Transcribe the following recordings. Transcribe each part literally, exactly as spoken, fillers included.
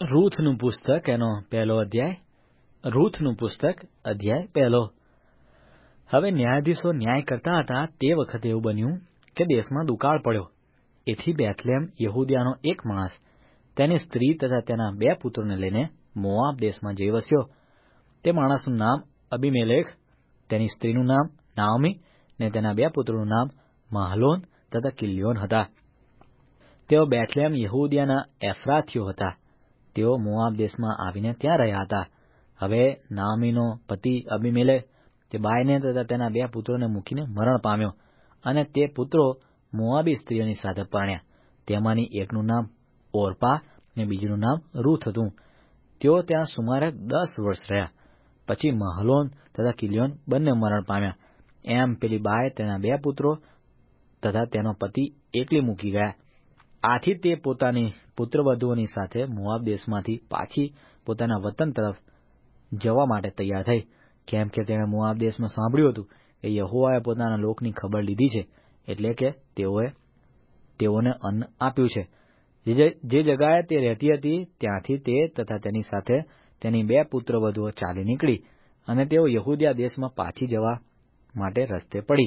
રૂથનું પુસ્તક એનો પહેલો અધ્યાય. રૂથનું પુસ્તક અધ્યાય પહેલો. હવે ન્યાયાધીશો ન્યાય કરતા હતા તે વખતે એવું બન્યું કે દેશમાં દુકાળ પડ્યો. એથી બેથલેમ યહૂદિયાનો એક માણસ તેની સ્ત્રી તથા તેના બે પુત્રોને લઈને મોઆબ દેશમાં જઈ વસ્યો. તે માણસનું નામ અબીમેલેખ, તેની સ્ત્રીનું નામ નાઓમી ને તેના બે પુત્રોનું નામ માહલોન તથા કિલ્યોન હતા. તેઓ બેથલેમ યહૂદિયાના એફ્રાથીઓ હતા. તેઓ મોઆબ દેશમાં આવીને ત્યાં રહ્યા હતા. હવે નાઓમીનો પતિ અબીમેલેખ તે બાયને તથા તેના બે પુત્રોને મૂકીને મરણ પામ્યો, અને તે પુત્રો મોઆબી સ્ત્રીઓની સાથે પરણ્યા. તેમાંની એકનું નામ ઓર્પા ને બીજુનું નામ રૂથ હતું. તેઓ ત્યાં સુમારે દસ વર્ષ રહ્યા. પછી મહલોન તથા કિલ્યોન બંને મરણ પામ્યા. એમ પેલી બાય તેના બે પુત્રો તથા તેનો પતિ એકલી મૂકી ગયા. આથી તે પોતાની પુત્રવધુઓની સાથે મોઆબ દેશમાંથી પાછી પોતાના વતન તરફ જવા માટે તૈયાર થઈ, કેમ કે તેણે મોઆબ દેશમાં સાંભળ્યું હતું કે યહોવાએ પોતાના લોકની ખબર લીધી છે, એટલે કે તેઓએ તેઓને અન્ન આપ્યું છે. જે જગાએ તે રહેતી હતી ત્યાંથી તે તથા તેની સાથે તેની બે પુત્રવધુઓ ચાલી નીકળી, અને તેઓ યહૂદિયા દેશમાં પાછી જવા માટે રસ્તે પડી.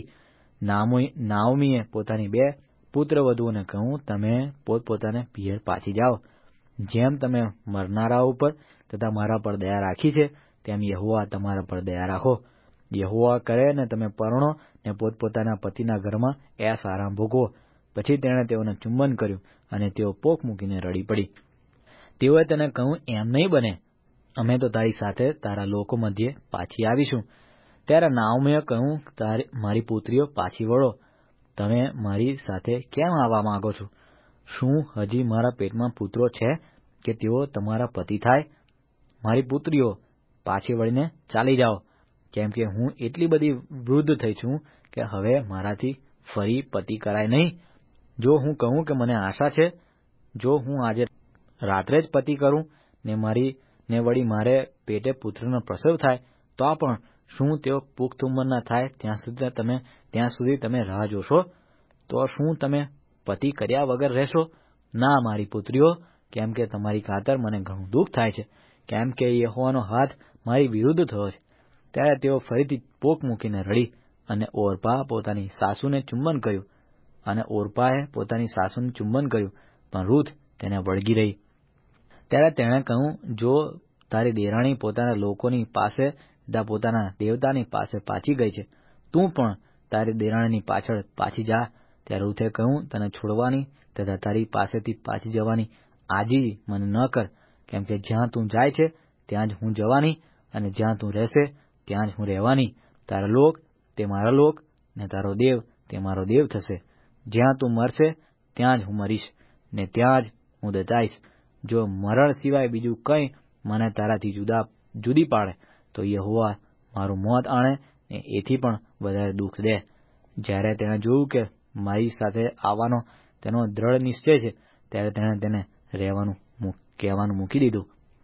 નાઓમીએ પોતાની બે પુત્રવધુઓને કહ્યું, તમે પોતપોતાને પિયર પાછી જાઓ. જેમ તમે મરનારા ઉપર તથા મારા પર દયા રાખી છે, તેમ યહોવા તમારા પર દયા રાખો. યહોવા કરે ને તમે પરણો ને પોતપોતાના પતિના ઘરમાં એસ આરામ ભોગવો. પછી તેણે તેઓને ચુંબન કર્યું, અને તેઓ પોક મૂકીને રડી પડી. તેઓએ તેને કહ્યું, એમ નહીં બને, અમે તો તારી સાથે તારા લોકો મધ્યે પાછી આવીશું. ત્યારે નાઓમીએ કહ્યું, મારી પુત્રીઓ પાછી વળો. તમે મારી સાથે કેમ આવવા માંગો છો? શું હજી મારા પેટમાં પુત્રો છે કે તેઓ તમારા પતિ થાય? મારી પુત્રીઓ, પાછી વળીને ચાલી જાઓ, કેમ કે હું એટલી બધી વૃદ્ધ થઈ છું કે હવે મારાથી ફરી પતિ કરાય નહીં. જો હું કહું કે મને આશા છે, જો હું આજે રાત્રે જ પતિ કરું ને મારી ને વળી મારે પેટે પુત્રનો પ્રસવ થાય, તો પણ શું તેઓ પુખ્ત ઉંમરના થાય ત્યાં સુધી તમે ત્યાં સુધી તમે રાહ જોશો? તો શું તમે પતિ કર્યા વગર રહેશો? ના, મારી પુત્રીઓ, કેમ કે તમારી ખાતર મને ઘણું દુઃખ થાય છે, કેમ કે યહોવાનો હાથ મારી વિરુદ્ધ થયો છે. ત્યારે તેઓ ફરીથી પોક મૂકીને રડી, અને ઓર્પા પોતાની સાસુને ચુંબન કર્યું, અને ઓર્પાએ પોતાની સાસુને ચુંબન કર્યું, પણ રૂથ તેને વળગી રહી. ત્યારે તેણે કહ્યું, જો તારી દેરાણી પોતાના લોકોની પાસે તથા પોતાના દેવતાની પાસે પાછી ગઈ છે, તું પણ તારી દેરાણીની પાછળ પાછી જા. ત્યારે રૂથે કહ્યું, તને છોડવાની તથા તારી પાસેથી પાછી જવાની આજી મને ન કર, કેમ કે જ્યાં તું જાય છે ત્યાં જ હું જવાની, અને જ્યાં તું રહેશે ત્યાં જ હું રહેવાની. તારો લોક તે મારો લોક, ને તારો દેવ તે મારો દેવ થશે. જ્યાં તું મરશે ત્યાં જ હું મરીશ, ને ત્યાં જ હું દટાઈશ. જો મરણ સિવાય બીજું કંઈ મને તારાથી જુદા જુદી પાડે, તો યહોવા મારું મોત આણે ને એથી પણ વધારે દુઃખ દે. જ્યારે તેણે જોયું કે મારી સાથે આવવાનો તેનો દ્રઢ નિશ્ચય છે, ત્યારે તેણે તેને રહેવાનું કહેવાનું મૂકી દીધું.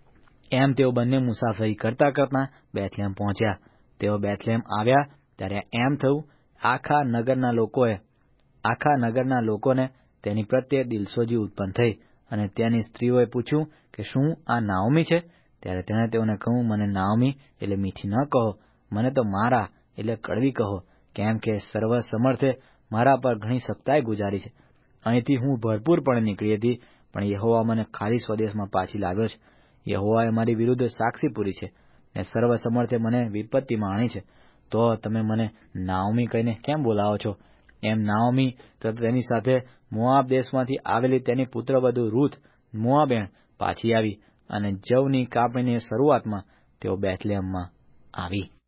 એમ તેઓ બંને મુસાફરી કરતા કરતા બેથલેમ પહોંચ્યા. તેઓ બેથલેમ આવ્યા ત્યારે એમ થયું, આખા નગરના લોકોએ આખા નગરના લોકોને તેની પ્રત્યે દિલસોજી ઉત્પન્ન થઈ, અને તેની સ્ત્રીઓએ પૂછ્યું કે શું આ નાઓમી છે? ત્યારે તેણે તેઓને કહ્યું, મને નાઓમી એટલે મીઠી ન કહો, મને તો મારા એટલે કડવી કહો, કેમ કે સર્વ સમર્થે મારા પર ઘણી સખ્તાઈ ગુજારી છે. અહીંથી હું ભરપૂરપણે નીકળી હતી, પણ યહોવા મને ખાલી સ્વદેશમાં પાછી લાવ્યો છે. યહોવાએ મારી વિરુદ્ધ સાક્ષી પૂરી છે, ને સર્વ સમર્થે મને વિપત્તિમાં આણી છે. તો તમે મને નાઓમી કહીને કેમ બોલાવો છો? એમ નાઓમી તથા તેની સાથે મોઆબ દેશમાંથી આવેલી તેની પુત્રવધુ રૂથ મોઆબેણ પાછી આવી, અને જવની કાપણીની શરૂઆતમાં તેઓ બેથલેહમમાં આવી.